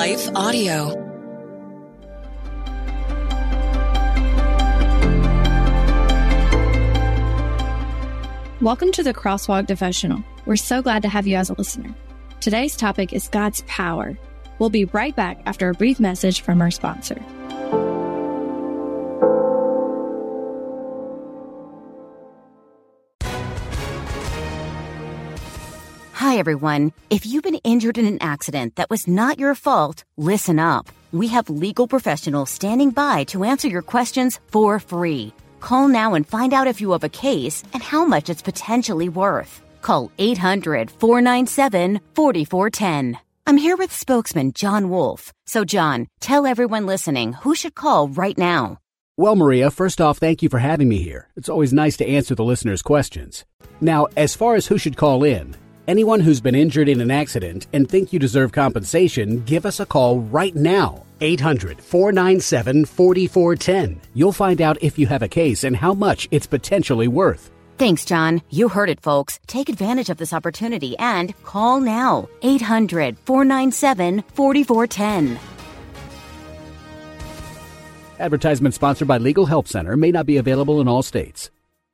Life Audio. Welcome to the Crosswalk Devotional. We're so glad to have you as a listener. Today's topic is God's power. We'll be right back after a brief message from our sponsor. Hi, everyone. If you've been injured in an accident that was not your fault, listen up. We have legal professionals standing by to answer your questions for free. Call now and find out if you have a case and how much it's potentially worth. Call 800-497-4410. I'm here with spokesman John Wolf. So, John, tell everyone listening who should call right now. Well, Maria, first off, thank you for having me here. It's always nice to answer the listeners' questions. Now, as far as who should call in, anyone who's been injured in an accident and think you deserve compensation, give us a call right now. 800-497-4410. You'll find out if you have a case and how much it's potentially worth. Thanks, John. You heard it, folks. Take advantage of this opportunity and call now. 800-497-4410. Advertisement sponsored by Legal Help Center. May not be available in all states.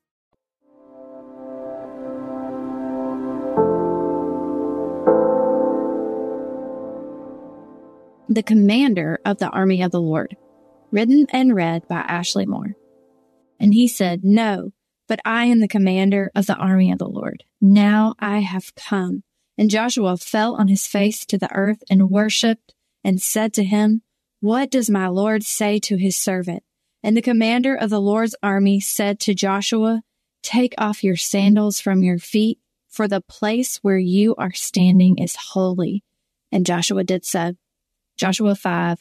The Commander of the Army of the Lord, written and read by Ashley Moore. And he said, "No, but I am the commander of the army of the Lord. Now I have come." And Joshua fell on his face to the earth and worshipped and said to him, "What does my Lord say to his servant?" And the commander of the Lord's army said to Joshua, "Take off your sandals from your feet, for the place where you are standing is holy." And Joshua did so. Joshua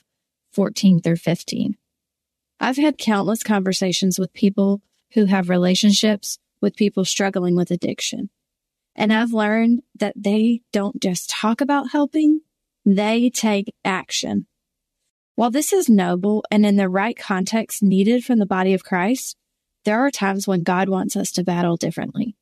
5:14-15. I've had countless conversations with people who have relationships with people struggling with addiction. And I've learned that they don't just talk about helping, they take action. While this is noble and in the right context needed from the body of Christ, there are times when God wants us to battle differently.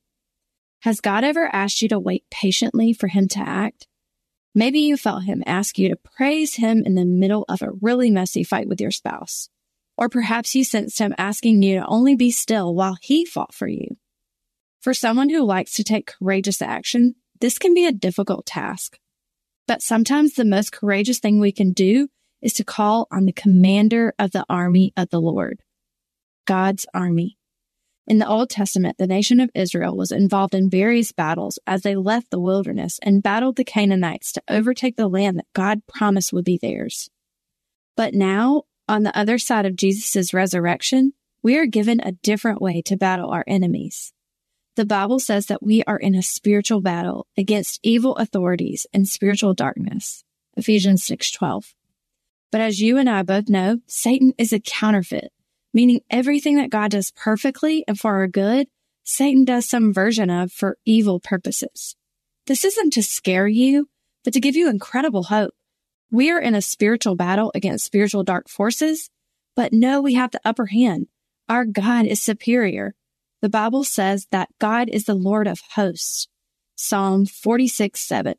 Has God ever asked you to wait patiently for him to act? Maybe you felt him ask you to praise him in the middle of a really messy fight with your spouse. Or perhaps you sensed him asking you to only be still while he fought for you. For someone who likes to take courageous action, this can be a difficult task. But sometimes the most courageous thing we can do is to call on the commander of the army of the Lord, God's army. In the Old Testament, the nation of Israel was involved in various battles as they left the wilderness and battled the Canaanites to overtake the land that God promised would be theirs. But now, on the other side of Jesus' resurrection, we are given a different way to battle our enemies. The Bible says that we are in a spiritual battle against evil authorities and spiritual darkness, Ephesians 6:12. But as you and I both know, Satan is a counterfeit, meaning everything that God does perfectly and for our good, Satan does some version of for evil purposes. This isn't to scare you, but to give you incredible hope. We are in a spiritual battle against spiritual dark forces, but know we have the upper hand. Our God is superior. The Bible says that God is the Lord of hosts. Psalm 46:7.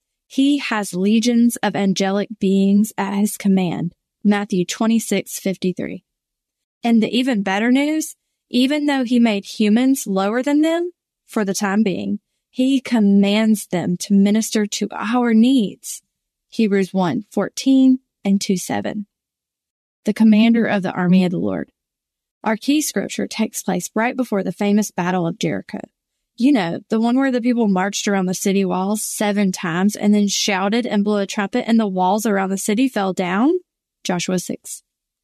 He has legions of angelic beings at his command. Matthew 26:53. And the even better news, even though he made humans lower than them for the time being, he commands them to minister to our needs. Hebrews 1:14 and 2:7. The commander of the army of the Lord. Our key scripture takes place right before the famous Battle of Jericho. You know, the one where the people marched around the city walls 7 times and then shouted and blew a trumpet and the walls around the city fell down? Joshua 6.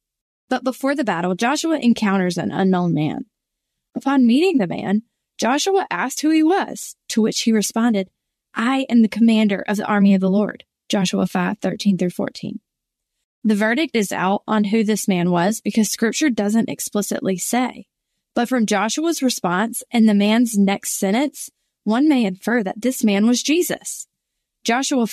But before the battle, Joshua encounters an unknown man. Upon meeting the man, Joshua asked who he was, to which he responded, "I am the commander of the army of the Lord." Joshua 5:13-14. The verdict is out on who this man was because scripture doesn't explicitly say. But from Joshua's response and the man's next sentence, one may infer that this man was Jesus. Joshua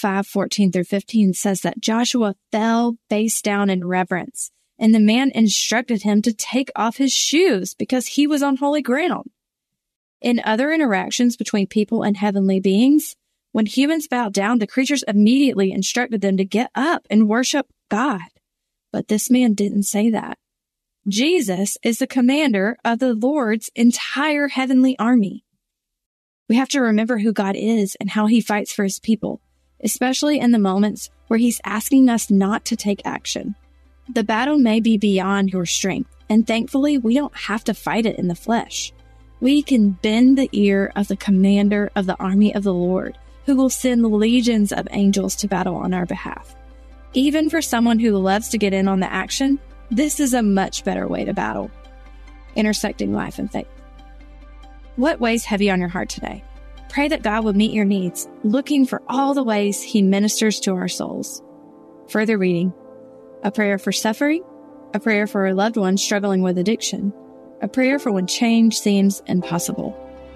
5:14-15 says that Joshua fell face down in reverence, and the man instructed him to take off his shoes because he was on holy ground. In other interactions between people and heavenly beings, When humans bowed down, the creatures immediately instructed them to get up and worship God. But this man didn't say that. Jesus is the commander of the Lord's entire heavenly army. We have to remember who God is and how he fights for his people, especially in the moments where he's asking us not to take action. The battle may be beyond your strength, and thankfully, we don't have to fight it in the flesh. We can bend the ear of the commander of the army of the Lord, who will send legions of angels to battle on our behalf. Even for someone who loves to get in on the action, this is a much better way to battle. Intersecting life and faith. What weighs heavy on your heart today? Pray that God would meet your needs, looking for all the ways he ministers to our souls. Further reading. A prayer for suffering, a prayer for a loved one struggling with addiction, a prayer for when change seems impossible.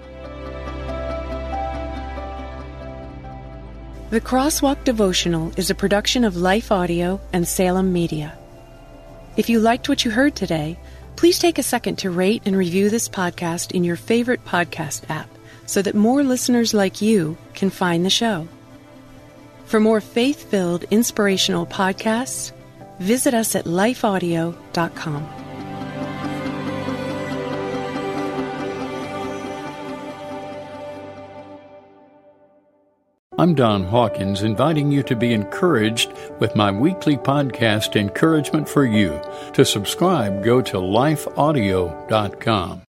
The Crosswalk Devotional is a production of Life Audio and Salem Media. If you liked what you heard today, please take a second to rate and review this podcast in your favorite podcast app so that more listeners like you can find the show. For more faith-filled, inspirational podcasts, visit us at lifeaudio.com. I'm Don Hawkins, inviting you to be encouraged with my weekly podcast, Encouragement for You. To subscribe, go to lifeaudio.com.